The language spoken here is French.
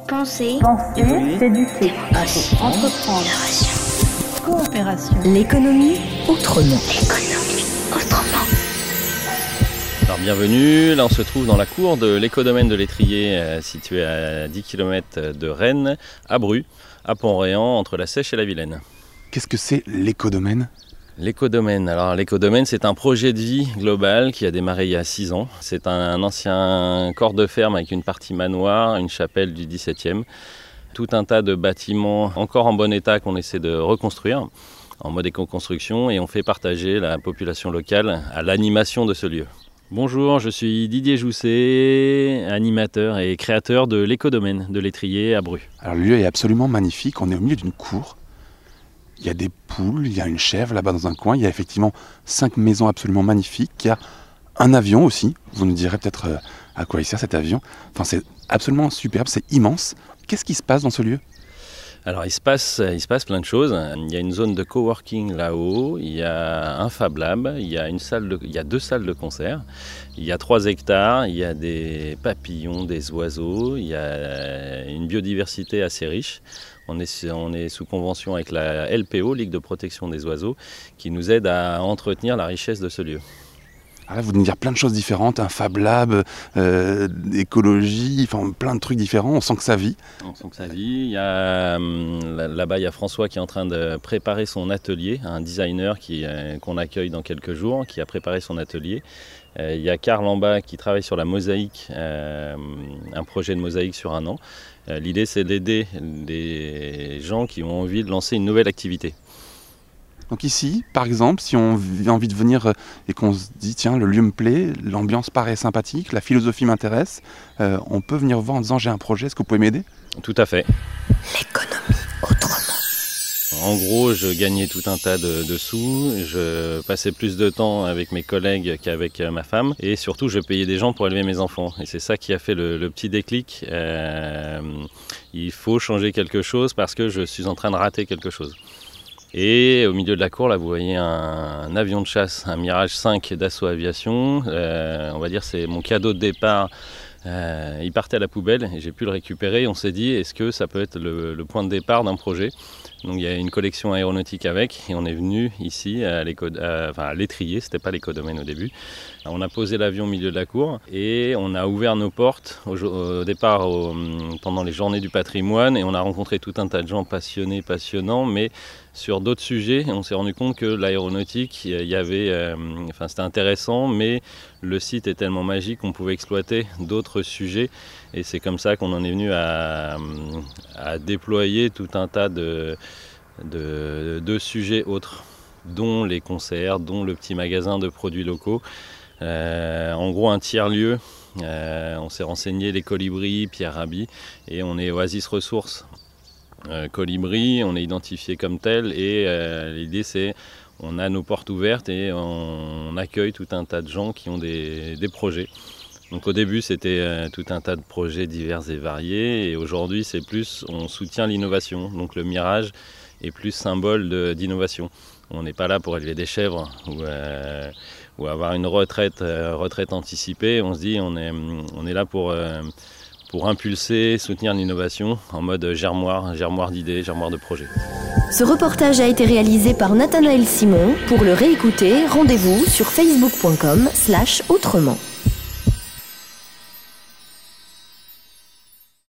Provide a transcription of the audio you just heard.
Penser, s'éduquer, entreprendre, coopération. L'économie autrement. Alors bienvenue, là on se trouve dans la cour de l'écodomaine de l'Étrier, situé à 10 km de Rennes, à Bru, à Pont-Réan, entre la Seiche et la Vilaine. Qu'est-ce que c'est l'écodomaine ? L'écodomaine, alors l'écodomaine c'est un projet de vie global qui a démarré il y a 6 ans. C'est un ancien corps de ferme avec une partie manoir, une chapelle du XVIIe, tout un tas de bâtiments encore en bon état qu'on essaie de reconstruire en mode éco-construction et on fait partager la population locale à l'animation de ce lieu. Bonjour, je suis Didier Jousset, animateur et créateur de l'écodomaine de l'Étrier à Bru. Alors le lieu est absolument magnifique, on est au milieu d'une cour. Il y a des poules, il y a une chèvre là-bas dans un coin, il y a effectivement 5 maisons absolument magnifiques, il y a un avion aussi, vous nous direz peut-être à quoi il sert cet avion. Enfin c'est absolument superbe, c'est immense. Qu'est-ce qui se passe dans ce lieu ? Alors il se passe plein de choses. Il y a une zone de coworking là-haut, il y a un Fab Lab, il y a 2 salles de concert, il y a 3 hectares, il y a des papillons, des oiseaux, il y a une biodiversité assez riche. On est sous convention avec la LPO, Ligue de protection des oiseaux, qui nous aide à entretenir la richesse de ce lieu. Alors là, vous venez dire plein de choses différentes, un Fab Lab, écologie, enfin plein de trucs différents, on sent que ça vit. On sent que ça vit. Là-bas, il y a François qui est en train de préparer son atelier, un designer qu'on accueille dans quelques jours, qui a préparé son atelier. Il y a Karl en bas qui travaille sur la mosaïque, un projet de mosaïque sur 1 an. L'idée, c'est d'aider les gens qui ont envie de lancer une nouvelle activité. Donc ici, par exemple, si on a envie de venir et qu'on se dit tiens, le lieu me plaît, l'ambiance paraît sympathique, la philosophie m'intéresse, on peut venir voir en disant j'ai un projet, est-ce que vous pouvez m'aider ? Tout à fait. L'économie autrement. En gros, je gagnais tout un tas de sous, je passais plus de temps avec mes collègues qu'avec ma femme et surtout je payais des gens pour élever mes enfants. Et c'est ça qui a fait le petit déclic. Il faut changer quelque chose parce que je suis en train de rater quelque chose. Et au milieu de la cour, là, vous voyez un avion de chasse, un Mirage 5 d'Assaut Aviation. On va dire c'est mon cadeau de départ. Il partait à la poubelle et j'ai pu le récupérer. On s'est dit, est-ce que ça peut être le point de départ d'un projet ? Donc il y a une collection aéronautique avec et on est venu ici à l'Étrier, c'était pas l'écodomaine au début. On a posé l'avion au milieu de la cour et on a ouvert nos portes au départ pendant les journées du patrimoine et on a rencontré tout un tas de gens passionnants mais sur d'autres sujets et on s'est rendu compte que l'aéronautique, c'était intéressant mais le site est tellement magique qu'on pouvait exploiter d'autres sujets et c'est comme ça qu'on en est venu à déployer tout un tas de sujets autres, dont les concerts, dont le petit magasin de produits locaux. En gros, un tiers-lieu, on s'est renseigné, les Colibris, Pierre Rabhi, et on est Oasis Ressources Colibri, on est identifié comme tel, et l'idée c'est on a nos portes ouvertes et on accueille tout un tas de gens qui ont des projets. Donc au début c'était tout un tas de projets divers et variés et aujourd'hui c'est plus on soutient l'innovation. Donc le Mirage est plus symbole d'innovation. On n'est pas là pour élever des chèvres ou avoir une retraite anticipée. On se dit on est là pour impulser, soutenir l'innovation en mode germoire d'idées, germoire de projets. Ce reportage a été réalisé par Nathanaël Simon. Pour le réécouter, rendez-vous sur facebook.com/autrement.